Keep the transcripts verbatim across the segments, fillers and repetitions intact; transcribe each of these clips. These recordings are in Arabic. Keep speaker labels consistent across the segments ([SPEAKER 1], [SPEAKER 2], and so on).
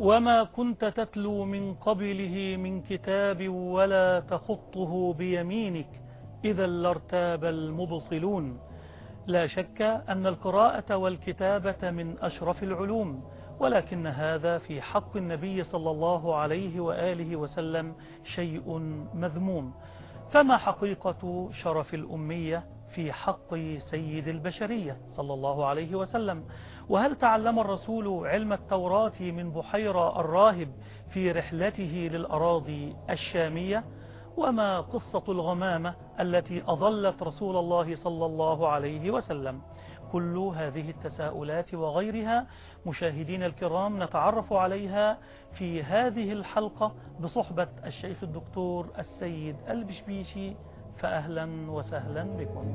[SPEAKER 1] وما كنت تتلو من قبله من كتاب ولا تخطه بيمينك إذا لارتاب المبطلون. لا شك أن القراءة والكتابة من أشرف العلوم، ولكن هذا في حق النبي صلى الله عليه وآله وسلم شيء مذموم. فما حقيقة شرف الأمية في حق سيد البشرية صلى الله عليه وسلم؟ وهل تعلم الرسول علم التوراة من بحيرة الراهب في رحلته للأراضي الشامية؟ وما قصة الغمامة التي أضلت رسول الله صلى الله عليه وسلم؟ كل هذه التساؤلات وغيرها مشاهدين الكرام نتعرف عليها في هذه الحلقة بصحبة الشيخ الدكتور السيد البشبيشي، فأهلا وسهلا بكم.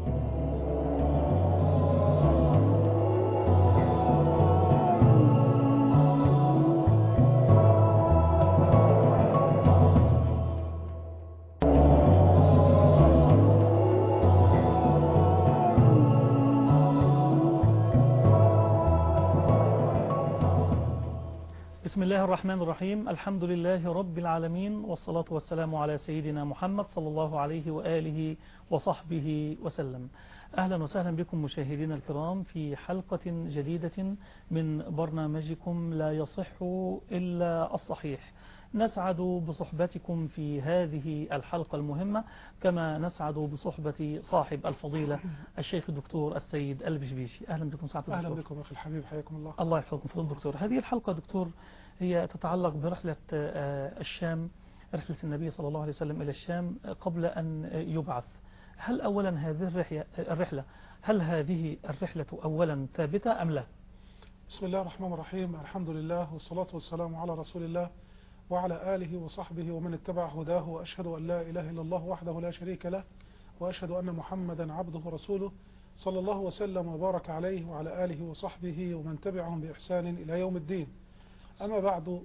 [SPEAKER 1] بسم الله الرحمن الرحيم. الحمد لله رب العالمين، والصلاة والسلام على سيدنا محمد صلى الله عليه وآله وصحبه وسلم. أهلا وسهلا بكم مشاهدينا الكرام في حلقة جديدة من برنامجكم لا يصح إلا الصحيح. نسعد بصحبتكم في هذه الحلقة المهمة، كما نسعد بصحبة صاحب الفضيلة الشيخ الدكتور السيد البشبيشي. أهلا بكم سعادة الدكتور.
[SPEAKER 2] أهلا بكم أخي الحبيب، حياكم الله.
[SPEAKER 1] الله يحفظكم فضل الدكتور. هذه الحلقة دكتور هي تتعلق برحلة الشام، رحلة النبي صلى الله عليه وسلم إلى الشام قبل أن يبعث. هل أولا هذه الرحلة هل هذه الرحلة أولا ثابتة أم لا؟
[SPEAKER 2] بسم الله الرحمن الرحيم. الحمد لله والصلاة والسلام على رسول الله وعلى آله وصحبه ومن اتبع هداه، وأشهد أن لا إله إلا الله وحده لا شريك له، وأشهد أن محمدا عبده ورسوله صلى الله وسلم وبارك عليه وعلى آله وصحبه ومن تبعهم بإحسان إلى يوم الدين. أما بعد،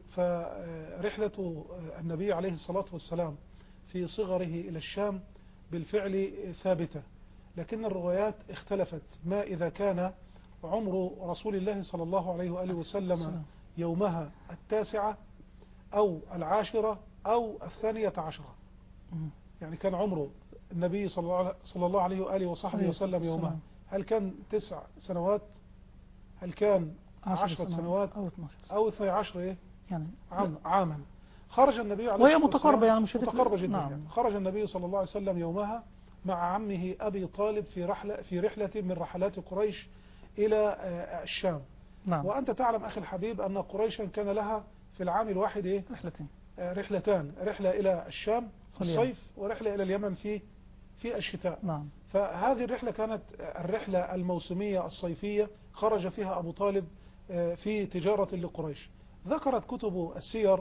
[SPEAKER 2] فرحلة النبي عليه الصلاة والسلام في صغره إلى الشام بالفعل ثابتة، لكن الروايات اختلفت. ما إذا كان عمر رسول الله صلى الله عليه وآله وسلم يومها التاسعة أو العاشرة أو الثانية عشرة، يعني كان عمره النبي صلى الله عليه وآله وصحبه وسلم يومها هل كان تسع سنوات، هل كان عشرة سنوات أو اثني عشر إيه؟ يعني عام عاما. خرج النبي عليه
[SPEAKER 1] وهي متقاربة، يعني مش
[SPEAKER 2] متقاربة جدا.
[SPEAKER 1] نعم.
[SPEAKER 2] يعني خرج النبي صلى الله عليه وسلم يومها مع عمه أبي طالب في رحلة في رحلة من رحلات قريش إلى الشام.
[SPEAKER 1] نعم.
[SPEAKER 2] وأنت تعلم أخي الحبيب أن قريشا كان لها في العام الواحد إيه؟
[SPEAKER 1] رحلتين
[SPEAKER 2] رحلتان، رحلة إلى الشام في الصيف ورحلة إلى اليمن في في الشتاء.
[SPEAKER 1] نعم.
[SPEAKER 2] فهذه الرحلة كانت الرحلة الموسمية الصيفية، خرج فيها أبو طالب في تجارة لقريش. ذكرت كتب السير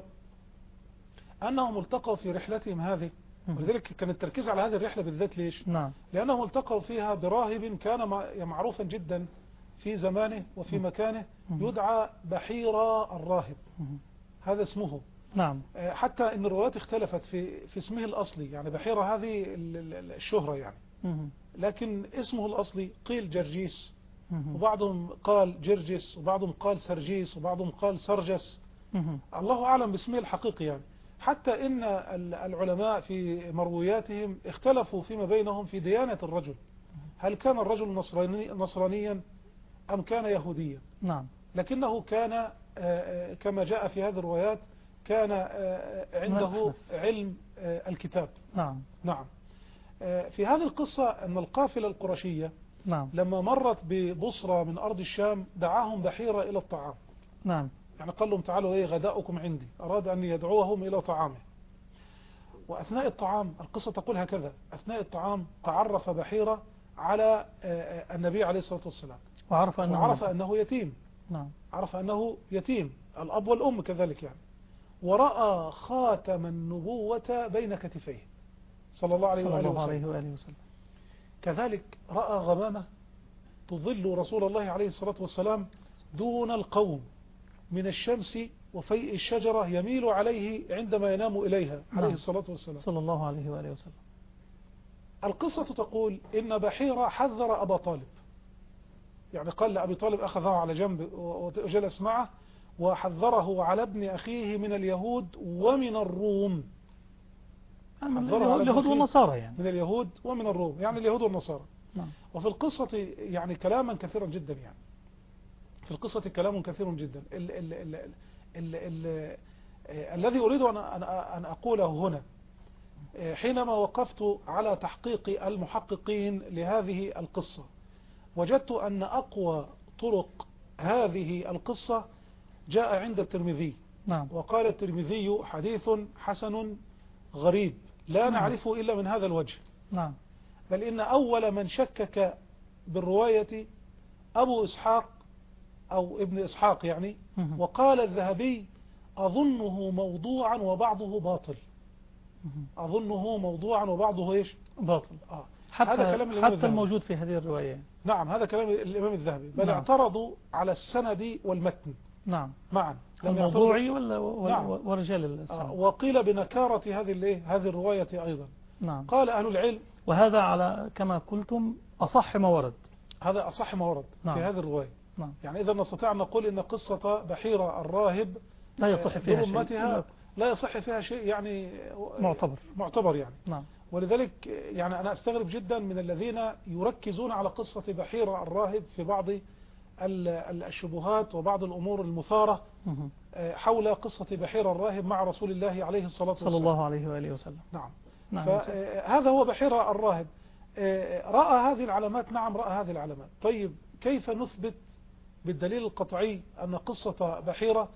[SPEAKER 2] أنهم التقوا في رحلتهم هذه، ولذلك كان التركيز على هذه الرحلة بالذات. ليش؟
[SPEAKER 1] نعم.
[SPEAKER 2] لأنهم التقوا فيها براهب كان معروفا جدا في زمانه وفي مكانه، يدعى بحيرة الراهب، هذا اسمه.
[SPEAKER 1] نعم.
[SPEAKER 2] حتى ان الروايات اختلفت في في اسمه الاصلي، يعني بحيرة هذه الشهرة يعني، لكن اسمه الاصلي قيل جرجيس، وبعضهم قال جرجس، وبعضهم قال سرجيس، وبعضهم قال سرجس، الله اعلم باسمه الحقيقي يعني. حتى ان العلماء في مروياتهم اختلفوا فيما بينهم في ديانة الرجل، هل كان الرجل نصراني نصرانيا ام كان يهوديا.
[SPEAKER 1] نعم.
[SPEAKER 2] لكنه كان كما جاء في هذه الروايات كان عنده علم الكتاب.
[SPEAKER 1] نعم.
[SPEAKER 2] نعم. في هذه القصة أن القافلة القرشية
[SPEAKER 1] نعم.
[SPEAKER 2] لما مرت ببصرة من أرض الشام دعاهم بحيرة إلى الطعام.
[SPEAKER 1] نعم.
[SPEAKER 2] يعني قال لهم تعالوا إيه غداؤكم عندي، أراد أن يدعوهم إلى طعامه. وأثناء الطعام القصة تقول هكذا: أثناء الطعام تعرف بحيرة على النبي عليه الصلاة والسلام،
[SPEAKER 1] وعرف أنه,
[SPEAKER 2] وعرف أنه يتيم.
[SPEAKER 1] نعم.
[SPEAKER 2] عرف أنه يتيم، الأب والأم كذلك يعني. ورأى خاتم النبوة بين كتفيه صلى الله عليه وآله وسلم.
[SPEAKER 1] وسلم.
[SPEAKER 2] كذلك رأى غمامة تظل رسول الله عليه الصلاة والسلام دون القوم من الشمس وفيء الشجرة يميل عليه عندما ينام إليها عليه الصلاة والسلام
[SPEAKER 1] صلى الله عليه وآله وسلم.
[SPEAKER 2] القصة تقول إن بحيرة حذر أبا طالب، يعني قال لأبي طالب، أخذه على جنب وجلس معه وحذره على ابن أخيه من اليهود ومن الروم.
[SPEAKER 1] حذره اليهود والنصارى يعني
[SPEAKER 2] من اليهود ومن الروم، يعني اليهود والنصارى.
[SPEAKER 1] نعم.
[SPEAKER 2] وفي القصة يعني كلاما كثيرا جدا، يعني في القصة كلام كثير جدا. ال ال ال ال ال ال الذي أريد أن أن أقوله هنا، حينما وقفت على تحقيق المحققين لهذه القصة وجدت أن أقوى طرق هذه القصة جاء عند الترمذي.
[SPEAKER 1] نعم.
[SPEAKER 2] وقال الترمذي حديث حسن غريب لا
[SPEAKER 1] نعم.
[SPEAKER 2] نعرفه إلا من هذا الوجه.
[SPEAKER 1] نعم.
[SPEAKER 2] بل إن أول من شكك بالرواية أبو إسحاق أو ابن إسحاق يعني.
[SPEAKER 1] مه.
[SPEAKER 2] وقال الذهبي أظنه موضوعا وبعضه باطل.
[SPEAKER 1] مه.
[SPEAKER 2] أظنه موضوعا وبعضه إيش
[SPEAKER 1] باطل.
[SPEAKER 2] آه.
[SPEAKER 1] حتى,
[SPEAKER 2] هذا كلام الإمام
[SPEAKER 1] حتى
[SPEAKER 2] الذهبي.
[SPEAKER 1] الموجود في هذه الرواية.
[SPEAKER 2] نعم، هذا كلام الإمام الذهبي. بل
[SPEAKER 1] نعم.
[SPEAKER 2] اعترضوا على السند والمتن.
[SPEAKER 1] نعم.
[SPEAKER 2] معا.
[SPEAKER 1] الموضوعي ولا
[SPEAKER 2] نعم.
[SPEAKER 1] ورجال السند.
[SPEAKER 2] آه. وقيل بنكارة هذه هذه الرواية أيضا.
[SPEAKER 1] نعم.
[SPEAKER 2] قال أهل العلم
[SPEAKER 1] وهذا على كما قلتم أصح ما ورد.
[SPEAKER 2] هذا أصح ما ورد.
[SPEAKER 1] نعم.
[SPEAKER 2] في هذه الرواية.
[SPEAKER 1] نعم.
[SPEAKER 2] يعني إذا نستطيع أن نقول إن قصة بحيرة الراهب
[SPEAKER 1] لا يصح فيها شيء.
[SPEAKER 2] لا يصح فيها شيء يعني
[SPEAKER 1] معتبر
[SPEAKER 2] معتبر يعني.
[SPEAKER 1] نعم.
[SPEAKER 2] ولذلك يعني أنا أستغرب جدا من الذين يركزون على قصة بحيرة الراهب في بعض الشبهات وبعض الأمور المثارة حول قصة بحيرة الراهب مع رسول الله عليه الصلاة والسلام
[SPEAKER 1] صلى الله عليه وآله وسلم.
[SPEAKER 2] نعم.
[SPEAKER 1] نعم.
[SPEAKER 2] فهذا هو بحيرة الراهب. رأى هذه العلامات. نعم، رأى هذه العلامات. طيب كيف نثبت بالدليل القطعي أن قصة بحيرة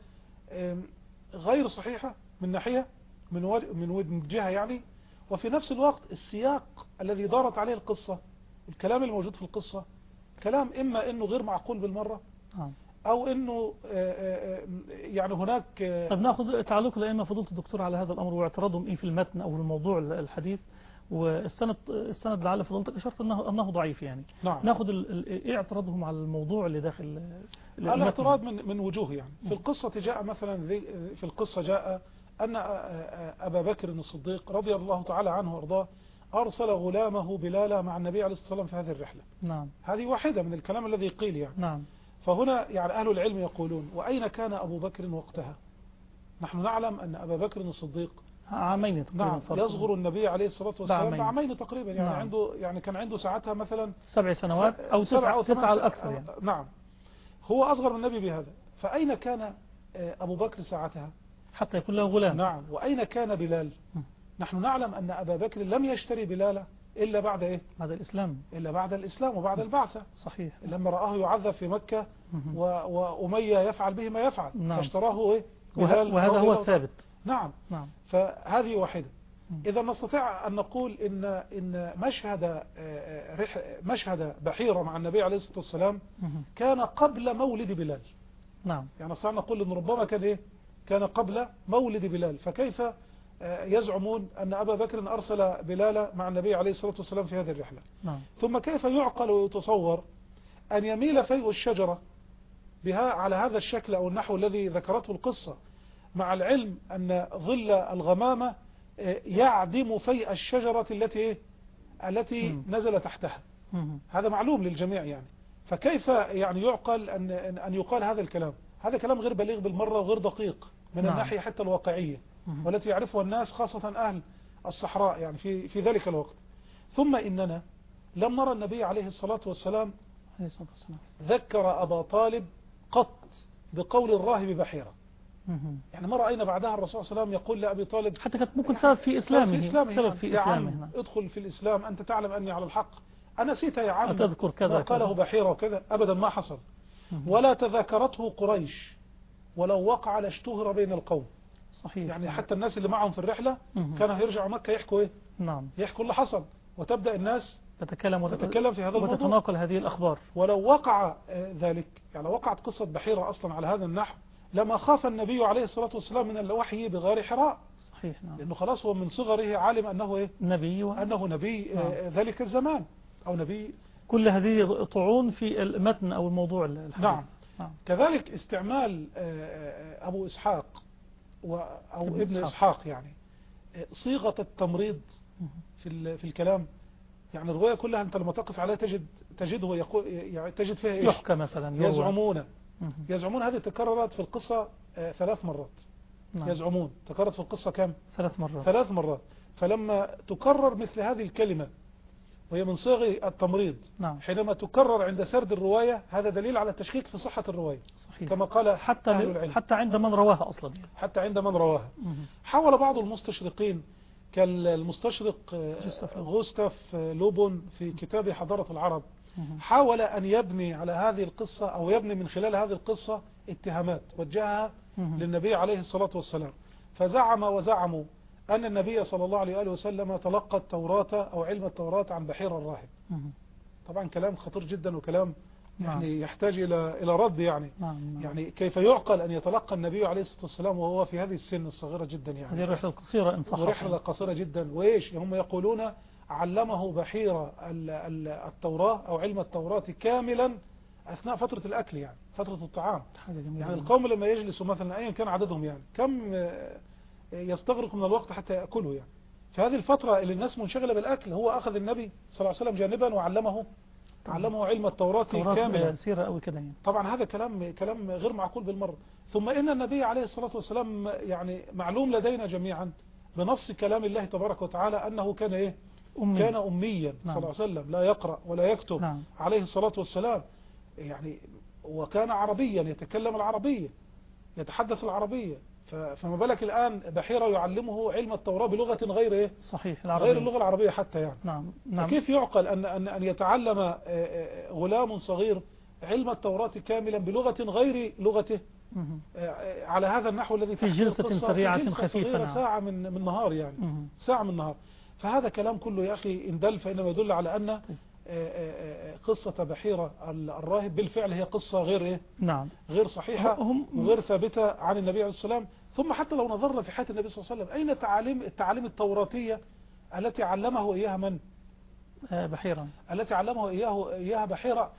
[SPEAKER 2] غير صحيحة من ناحية من من جهة يعني، وفي نفس الوقت السياق الذي دارت عليه القصة، الكلام الموجود في القصة كلام إما إنه غير معقول بالمرة أو إنه يعني هناك.
[SPEAKER 1] طب نأخذ تعليق لأن فضيلة الدكتور على هذا الأمر واعتراضهم إيه في المتن أو الموضوع الحديث، والسند السند لعل فضيلتك اشرت انه انه ضعيف يعني.
[SPEAKER 2] نعم.
[SPEAKER 1] ناخذ ايه اعتراضهم على الموضوع اللي داخل
[SPEAKER 2] الاعتراض من من وجوه يعني. في القصة جاء مثلا في القصة جاء أن أبا بكر الصديق رضي الله تعالى عنه وارضاه أرسل غلامه بلال مع النبي عليه الصلاة والسلام في هذه الرحلة.
[SPEAKER 1] نعم.
[SPEAKER 2] هذه واحدة من الكلام الذي قيل يعني.
[SPEAKER 1] نعم.
[SPEAKER 2] فهنا يعني أهل العلم يقولون وأين كان أبو بكر وقتها؟ نحن نعلم أن أبا بكر الصديق
[SPEAKER 1] عامين تقريبا.
[SPEAKER 2] نعم. يصغر النبي عليه الصلاة والسلام بعامين تقريبا يعني.
[SPEAKER 1] نعم.
[SPEAKER 2] عنده يعني كان عنده ساعتها مثلا
[SPEAKER 1] سبع سنوات أو تسعة أو تسعة الأكثر يعني.
[SPEAKER 2] نعم. هو أصغر من النبي بهذا. فأين كان أبو بكر ساعتها
[SPEAKER 1] حتى يكون له غلام؟
[SPEAKER 2] نعم. وأين كان بلال؟ م. نحن نعلم أن أبا بكر لم يشتري بلال إلا بعد إيه؟
[SPEAKER 1] بعد الإسلام.
[SPEAKER 2] إلا بعد الإسلام وبعد البعثة.
[SPEAKER 1] صحيح.
[SPEAKER 2] لما رآه يعذب في مكة و... وأمية يفعل به ما يفعل.
[SPEAKER 1] نعم.
[SPEAKER 2] فاشتراه إيه؟
[SPEAKER 1] بلال. وهذا هو الثابت.
[SPEAKER 2] نعم.
[SPEAKER 1] نعم.
[SPEAKER 2] فهذه واحدة. إذا نستطيع أن نقول إن إن مشهد مشهد بحيرة مع النبي عليه الصلاة والسلام كان قبل مولد بلال.
[SPEAKER 1] نعم.
[SPEAKER 2] يعني نستطيع نقول إن ربما كان إيه؟ كان قبل مولد بلال. فكيف يزعمون أن أبا بكر أرسل بلال مع النبي عليه الصلاة والسلام في هذه الرحلة؟
[SPEAKER 1] نعم.
[SPEAKER 2] ثم كيف يعقل ويتصور أن يميل فيء الشجرة بها على هذا الشكل أو النحو الذي ذكرته القصة، مع العلم أن ظل الغمامة يعدم فيء الشجرة التي التي م. نزل تحتها.
[SPEAKER 1] م.
[SPEAKER 2] هذا معلوم للجميع يعني. فكيف يعني يعقل أن أن يقال هذا الكلام؟ هذا كلام غير بليغ بالمرة وغير دقيق من نعم. الناحية حتى الواقعية م. والتي يعرفها الناس خاصة أهل الصحراء يعني في في ذلك الوقت. ثم إننا لم نرى النبي عليه الصلاة والسلام ذكر أبا طالب قط بقول الراهب بحيرة. يعني ما رأينا بعدها الرسول صلى الله عليه وسلم يقول لأبي طالب
[SPEAKER 1] حتى كانت ممكن سبب في إسلامه.
[SPEAKER 2] في إسلامه
[SPEAKER 1] سبب في إسلامه.
[SPEAKER 2] نعم. ادخل في الإسلام أنت تعلم أني على الحق. أنا نسيت يا عم
[SPEAKER 1] أتذكر كذا
[SPEAKER 2] قاله بحيرة وكذا. أبدا ما حصل. ولا تذاكرته قريش ولو وقع لاشتهر بين القوم.
[SPEAKER 1] صحيح.
[SPEAKER 2] يعني حتى الناس اللي معهم في الرحلة كانوا يرجعوا مكة يحكوا إيه؟
[SPEAKER 1] نعم.
[SPEAKER 2] يحكوا اللي حصل وتبدأ الناس
[SPEAKER 1] تتكلم
[SPEAKER 2] وتتكلم في هذا الموضوع
[SPEAKER 1] وتتناقل هذه الأخبار.
[SPEAKER 2] ولو وقع ذلك يعني وقعت قصة بحيرة أصلا على هذا النحو لما خاف النبي عليه الصلاة والسلام من الوحي بغار حراء.
[SPEAKER 1] صحيح. نعم.
[SPEAKER 2] لأنه خلاص هو من صغره عالم أنه إيه؟
[SPEAKER 1] نبي و...
[SPEAKER 2] أنه نبي نعم. ذلك الزمان أو نبي.
[SPEAKER 1] كل هذه طعون في المتن أو الموضوع الحديث.
[SPEAKER 2] نعم. نعم. كذلك استعمال أبو إسحاق و... أو ابن, ابن إسحاق. إسحاق يعني صيغة التمريض في في الكلام. يعني الرواية كلها أنت لما تقف عليها تجد تجده يقول يعني تجد فيها إيش؟
[SPEAKER 1] يحكى مثلا
[SPEAKER 2] يزعمون يزعمون هذه تكررت في القصة آه ثلاث مرات. نعم. يزعمون تكررت في القصة كم؟
[SPEAKER 1] ثلاث مرات.
[SPEAKER 2] ثلاث مرات. فلما تكرر مثل هذه الكلمة وهي من صيغ التمريض، نعم. حينما تكرر عند سرد الرواية هذا دليل على التشكيك في صحة الرواية.
[SPEAKER 1] صحيح.
[SPEAKER 2] كما قال
[SPEAKER 1] حتى
[SPEAKER 2] أهل العلم،
[SPEAKER 1] حتى عند من رواها أصلا،
[SPEAKER 2] حتى عند من رواها. حاول بعض المستشرقين كالمستشرق غوستاف لوبون في كتاب حضارة العرب، حاول أن يبني على هذه القصة أو يبني من خلال هذه القصة اتهامات وجهها للنبي عليه الصلاة والسلام. فزعم وزعموا أن النبي صلى الله عليه وآله وسلم تلقى التوراة أو علم التوراة عن بحير الراهب. طبعا كلام خطير جدا وكلام يعني يحتاج إلى إلى رد يعني. يعني كيف يعقل أن يتلقى النبي عليه الصلاة والسلام وهو في هذه السن الصغيرة جدا يعني.
[SPEAKER 1] هذه الرحلة القصيرة إن صح.
[SPEAKER 2] رحلة قصيرة جدا. وإيش هم يقولون؟ علمه بحير التوراة أو علم التوراة كاملا أثناء فترة الأكل، يعني فترة الطعام. يعني القوم لما يجلسوا مثلا أيا كان عددهم يعني كم يستغرق من الوقت حتى يأكلوا يعني. في هذه الفترة اللي الناس منشغلة بالأكل هو أخذ النبي صلى الله عليه وسلم جانبا وعلمه علمه علم التوراة كاملا.
[SPEAKER 1] سيرة أو كده يعني.
[SPEAKER 2] طبعا هذا كلام كلام غير معقول بالمرة. ثم إن النبي عليه الصلاة والسلام يعني معلوم لدينا جميعا بنص كلام الله تبارك وتعالى أنه كان إيه؟ أمي. كان أميا. نعم. صلى الله عليه وسلم لا يقرأ ولا يكتب. نعم. عليه الصلاة والسلام يعني. وكان عربيا يتكلم العربية يتحدث العربية. فما بالك الآن بحيرة يعلمه علم التوراة بلغة غير إيه؟
[SPEAKER 1] صحيح العربية.
[SPEAKER 2] غير اللغة العربية حتى يعني.
[SPEAKER 1] نعم. نعم.
[SPEAKER 2] فكيف يعقل أن أن أن يتعلم غلام صغير علم التوراة كاملا بلغة غير لغته على هذا النحو الذي
[SPEAKER 1] في جلسة سريعة
[SPEAKER 2] جلسة
[SPEAKER 1] خفيفة.
[SPEAKER 2] نعم. ساعة من من نهار يعني. مه. ساعة من نهار. فهذا كلام كله يا أخي إن دل فإنما يدل على أن قصة بحيرة الراهب بالفعل هي قصة غير إيه؟
[SPEAKER 1] نعم.
[SPEAKER 2] غير صحيحة وغير ثابتة عن النبي عليه السلام. ثم حتى لو نظرنا في حياة النبي صلى الله عليه وسلم أين التعاليم التعاليم التوراتية التي علمه إياها من؟
[SPEAKER 1] بحيرة.
[SPEAKER 2] التي علمه إياه إياها بحيرة،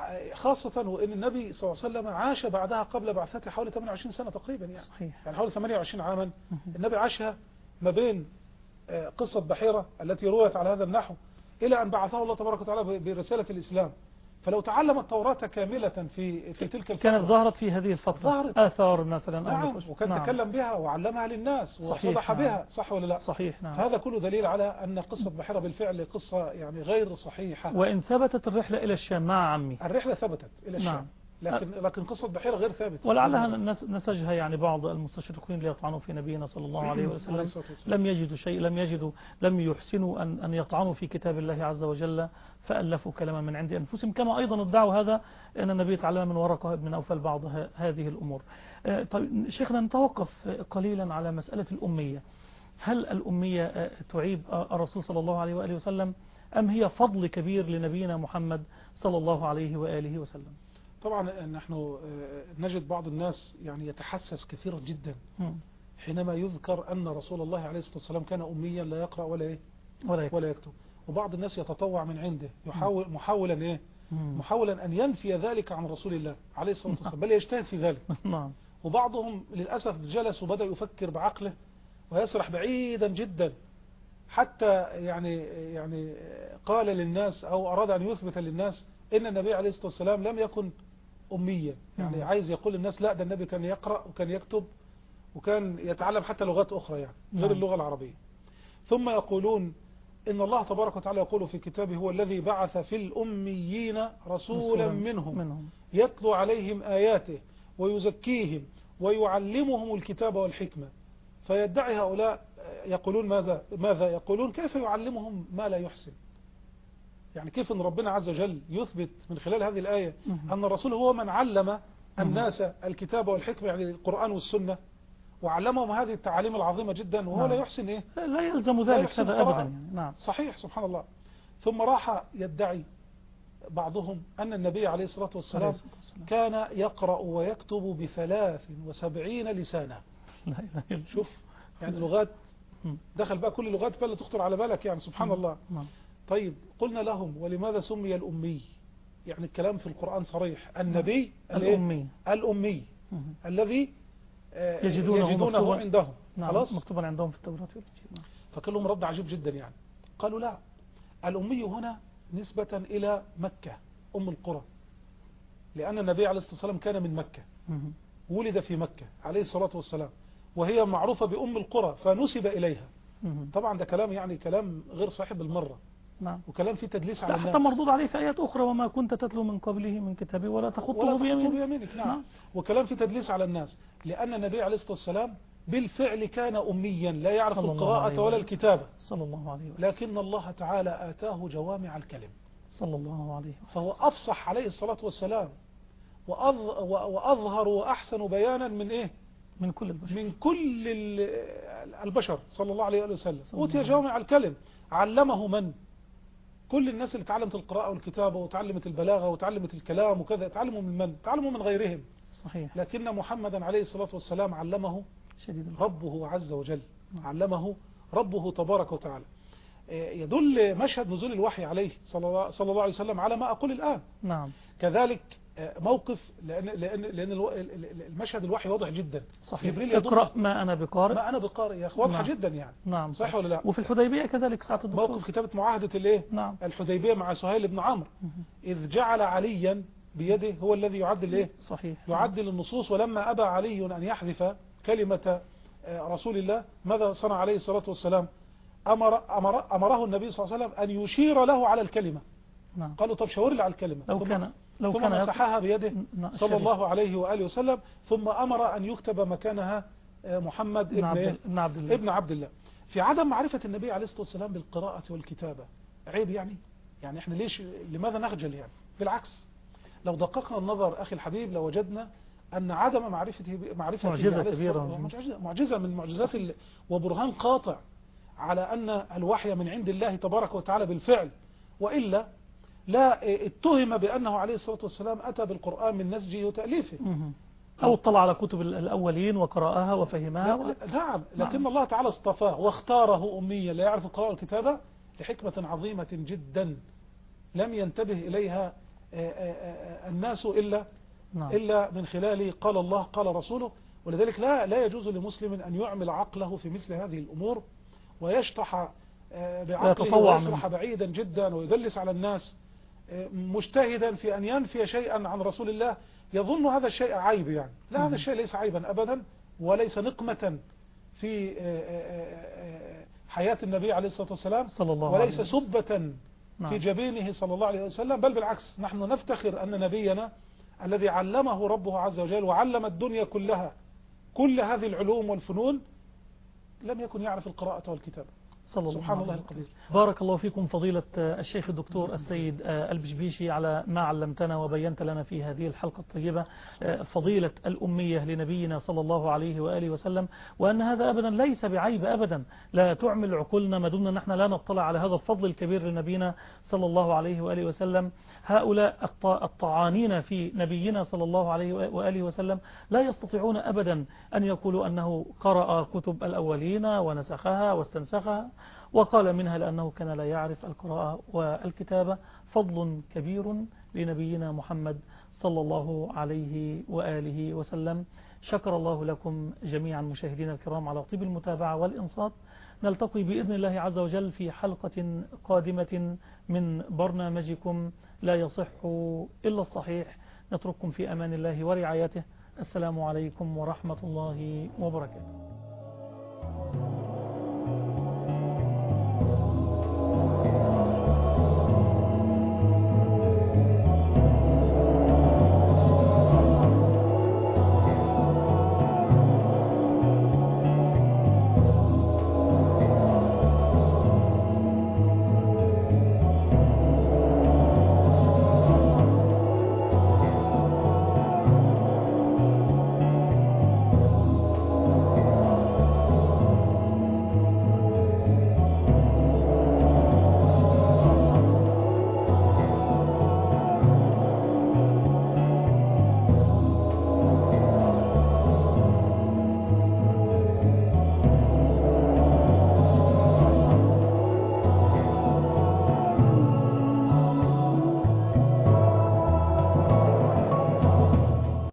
[SPEAKER 2] خاصة وإن النبي صلى الله عليه وسلم عاش بعدها قبل بعثته حوالي ثمانية وعشرين سنة تقريبا يعني.
[SPEAKER 1] صحيح.
[SPEAKER 2] يعني حوالي ثمانية وعشرين عاما النبي عاشها ما بين قصة بحيرة التي رويت على هذا النحو إلى أن بعثه الله تبارك وتعالى برسالة الإسلام. فلو تعلم التوراة كاملة في في تلك الفترة
[SPEAKER 1] كانت ظهرت في هذه الفترة ظهرت آثار مثلا.
[SPEAKER 2] نعم. وكان نعم. تكلم بها وعلمها للناس وصدح
[SPEAKER 1] نعم.
[SPEAKER 2] بها. صح ولا لا؟
[SPEAKER 1] صحيح. نعم.
[SPEAKER 2] فهذا كله دليل على أن قصة بحيرة بالفعل قصة يعني غير صحيحة.
[SPEAKER 1] وإن ثبتت الرحلة إلى الشام مع عمي.
[SPEAKER 2] الرحلة ثبتت إلى الشام. نعم. لكن لكن قصة بحيرة غير ثابتة.
[SPEAKER 1] ولعلها نسجها يعني بعض المستشرقين ليطعنوا في نبينا صلى الله عليه وسلم لم يجدوا شيء لم يجدوا لم يحسنوا أن أن يطعنوا في كتاب الله عز وجل فألفوا كلاما من عند أنفسهم، كما أيضا ادعوا هذا أن النبي تعلم من ورقة بن نوفل بعض هذه الأمور. طيب شيخنا نتوقف قليلا على مسألة الأمية. هل الأمية تعيب الرسول صلى الله عليه وآله وسلم أم هي فضل كبير لنبينا محمد صلى الله عليه وآله وسلم؟
[SPEAKER 2] طبعا نحن نجد بعض الناس يعني يتحسس كثيرا جدا حينما يذكر أن رسول الله عليه الصلاة والسلام كان أميا لا يقرأ ولا إيه
[SPEAKER 1] ولا يكتب.
[SPEAKER 2] ولا يكتب. وبعض الناس يتطوع من عنده يحاول محاولا إيه محاولا أن ينفي ذلك عن رسول الله عليه الصلاة والسلام بل يجتهد في ذلك. وبعضهم للأسف جلس وبدأ يفكر بعقله ويسرح بعيدا جدا حتى يعني يعني قال للناس أو أراد أن يثبت للناس إن النبي عليه الصلاة والسلام لم يكن أميا. يعني عايز يقول للناس لا ده النبي كان يقرأ وكان يكتب وكان يتعلم حتى لغات أخرى يعني غير اللغة العربية. ثم يقولون إن الله تبارك وتعالى يقول في كتابه هو الذي بعث في الأميين رسولا منهم يتلو عليهم آياته ويزكيهم ويعلمهم الكتاب والحكمة. فيدعي هؤلاء يقولون ماذا ماذا يقولون كيف يعلمهم ما لا يحسن. يعني كيف أن ربنا عز وجل يثبت من خلال هذه الآية أن الرسول هو من علم الناس الكتاب والحكمة يعني القرآن والسنة وعلمهم هذه التعاليم العظيمة جدا وهو لا يحسن إيه
[SPEAKER 1] لا يلزم ذلك هذا أبدا يعني. نعم.
[SPEAKER 2] صحيح سبحان الله. ثم راح يدعي بعضهم أن النبي عليه الصلاة والسلام كان يقرأ ويكتب بثلاث وسبعين لسانا. شوف يعني لغات دخل بقى كل لغات بقى تخطر على بالك يعني سبحان الله. طيب قلنا لهم ولماذا سمي الأمي؟ يعني الكلام في القرآن صريح النبي
[SPEAKER 1] الأمي
[SPEAKER 2] الأمي الذي
[SPEAKER 1] يجدونه,
[SPEAKER 2] يجدونه عندهم.
[SPEAKER 1] نعم. خلاص مكتوبا عندهم في التوراة.
[SPEAKER 2] فكان لهم رد عجيب جدا يعني قالوا لا الأمي هنا نسبة إلى مكة أم القرى لأن النبي عليه الصلاة والسلام كان من مكة، ولد في مكة عليه الصلاة والسلام، وهي معروفة بأم القرى فنسب إليها. طبعا ده كلام يعني كلام غير صحيح بالمرة.
[SPEAKER 1] نعم.
[SPEAKER 2] وكلام فيه تدليس على الناس،
[SPEAKER 1] حتى مردود عليه في آيات أخرى: وما كنت تتلو من قبله من كتابه ولا تخطه بيمينك.
[SPEAKER 2] بيمينك. نعم. نعم. وكلام فيه تدليس على الناس، لأن النبي عليه الصلاة والسلام بالفعل كان أميا لا يعرف القراءة ولا الكتابة
[SPEAKER 1] صلى الله عليه وسلم، لكن
[SPEAKER 2] الله تعالى آتاه جوامع الكلم
[SPEAKER 1] صلى الله عليه وسلم،
[SPEAKER 2] فهو أفصح عليه الصلاة والسلام وأظهر وأحسن بيانا من إيه؟
[SPEAKER 1] من كل البشر،
[SPEAKER 2] من كل البشر صلى الله عليه وسلم. أوتي جوامع الكلم. علمه من؟ كل الناس اللي تعلمت القراءة والكتابة وتعلمت البلاغة وتعلمت الكلام وكذا تعلموا من من؟ تعلموا من غيرهم.
[SPEAKER 1] صحيح.
[SPEAKER 2] لكن محمدا عليه الصلاة والسلام علمه
[SPEAKER 1] شديد
[SPEAKER 2] ربه عز وجل، علمه ربه تبارك وتعالى. يدل مشهد نزول الوحي عليه صلى الله عليه وسلم على ما أقول الآن.
[SPEAKER 1] نعم.
[SPEAKER 2] كذلك موقف، لأن, لأن, لأن المشهد الوحي واضح جدا.
[SPEAKER 1] صحيح. جبريل اقرأ ما أنا بقارئ.
[SPEAKER 2] ما أنا بقارئ يا أخي واضحة
[SPEAKER 1] نعم.
[SPEAKER 2] جدا يعني.
[SPEAKER 1] نعم.
[SPEAKER 2] صح ولا لا؟
[SPEAKER 1] وفي الحديبية كذلك ساعة الدكتور.
[SPEAKER 2] موقف كتابة معاهدة الايه؟
[SPEAKER 1] نعم.
[SPEAKER 2] الحديبية مع سهيل بن عمرو، إذ جعل عليا بيده هو الذي يعدل ايه؟
[SPEAKER 1] صحيح.
[SPEAKER 2] يعدل النصوص. ولما أبى علي أن يحذف كلمة رسول الله ماذا صنع عليه الصلاة والسلام؟ أمر أمر أمره النبي صلى الله عليه وسلم أن يشير له على الكلمة.
[SPEAKER 1] نعم.
[SPEAKER 2] قالوا طب شاور لي على الكلمة.
[SPEAKER 1] لو كان لو
[SPEAKER 2] ثم
[SPEAKER 1] كان
[SPEAKER 2] مسحها بيده صلى الله عليه وآله وسلم، ثم أمر أن يكتب مكانها محمد ابن
[SPEAKER 1] عبد,
[SPEAKER 2] إيه؟
[SPEAKER 1] ابن عبد الله
[SPEAKER 2] ابن عبد الله. في عدم معرفة النبي عليه الصلاة والسلام بالقراءة والكتابة عيب يعني؟ يعني احنا ليش لماذا نخجل يعني؟ بالعكس، لو دققنا النظر أخي الحبيب لوجدنا أن عدم معرفته معرفته
[SPEAKER 1] معجزة كبيرة،
[SPEAKER 2] معجزة, معجزة من معجزات ال... وبرهان قاطع على أن الوحي من عند الله تبارك وتعالى بالفعل، وإلا لا اتهم بأنه عليه الصلاة والسلام أتى بالقرآن من نسجه وتأليفه،
[SPEAKER 1] أو اطلع على كتب الأولين وقرأها وفهمها.
[SPEAKER 2] و... نعم. لكن الله تعالى اصطفاه واختاره أميا لا يعرف القراءة والكتابة لحكمة عظيمة جدا لم ينتبه إليها الناس إلا نعم. إلا من خلال قال الله قال رسوله. ولذلك لا لا يجوز لمسلم أن يعمل عقله في مثل هذه الأمور ويشطح بعقله ويسرح بعيدا جدا ويدلس على الناس مجتهدا في أن ينفي شيئا عن رسول الله يظن هذا الشيء عيب يعني. لا، هذا الشيء ليس عيبا أبدا وليس نقمة في حياة النبي عليه الصلاة والسلام وليس سبة في جبينه صلى الله عليه وسلم، بل بالعكس نحن نفتخر أن نبينا الذي علمه ربه عز وجل وعلم الدنيا كلها كل هذه العلوم والفنون لم يكن يعرف القراءة والكتابة. صلى الله سبحان الله القدير.
[SPEAKER 1] بارك الله فيكم فضيلة الشيخ الدكتور السيد البشبيشي على ما علمتنا وبينت لنا في هذه الحلقة الطيبة فضيلة الأمية لنبينا صلى الله عليه وآله وسلم، وأن هذا أبدا ليس بعيب أبدا. لا تعمل عقولنا ما دمنا نحن لا نطلع على هذا الفضل الكبير لنبينا صلى الله عليه وآله وسلم. هؤلاء الطعانين في نبينا صلى الله عليه وآله وسلم لا يستطيعون أبدا أن يقولوا أنه قرأ كتب الأولين ونسخها واستنسخها وقال منها لأنه كان لا يعرف القراءة والكتابة. فضل كبير لنبينا محمد صلى الله عليه وآله وسلم. شكر الله لكم جميعا مشاهدينا الكرام على طيب المتابعة والإنصات. نلتقي بإذن الله عز وجل في حلقة قادمة من برنامجكم لا يصح إلا الصحيح. نترككم في أمان الله ورعايته. السلام عليكم ورحمة الله وبركاته.